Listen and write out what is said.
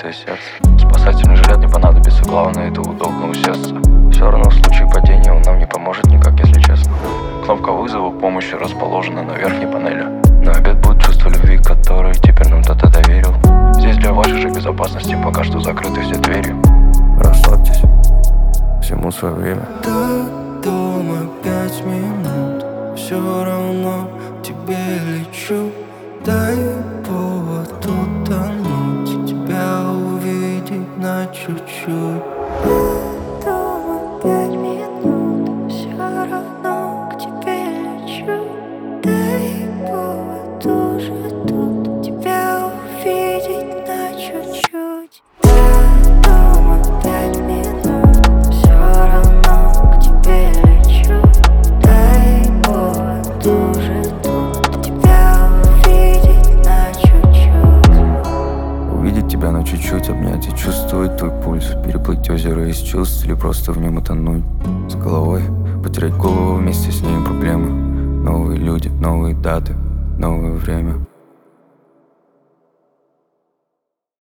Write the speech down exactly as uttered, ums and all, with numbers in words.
разбитое сердце. Спасательный жилет не понадобится, главное это удобно усесться. Все равно в случае падения он нам не поможет никак, если честно. Кнопка вызова помощи расположена на верхней панели. На обед будет чувство любви, которое теперь нам кто-то доверил. Здесь для вашей же безопасности пока что закрыты все двери. Расслабьтесь, всему свое время. До дома пять минут, все равно к тебе лечу. Дай повод утонуть, тебя увидеть на чуть-чуть. Дома пять минут, все равно к тебе лечу. Дай повод уже тут, тебя увидеть на чуть-чуть. Дома пять минут, все равно к тебе лечу. Дай повод уже тут, тебя увидеть на чуть-чуть. Увидеть тебя на чуть-чуть, обнять и чувствовать твой пульс. Переплыть озеро из чувств или просто в нем утонуть с головой, потерять голову, вместе с ней проблемы. Новые люди, новые даты, новое время.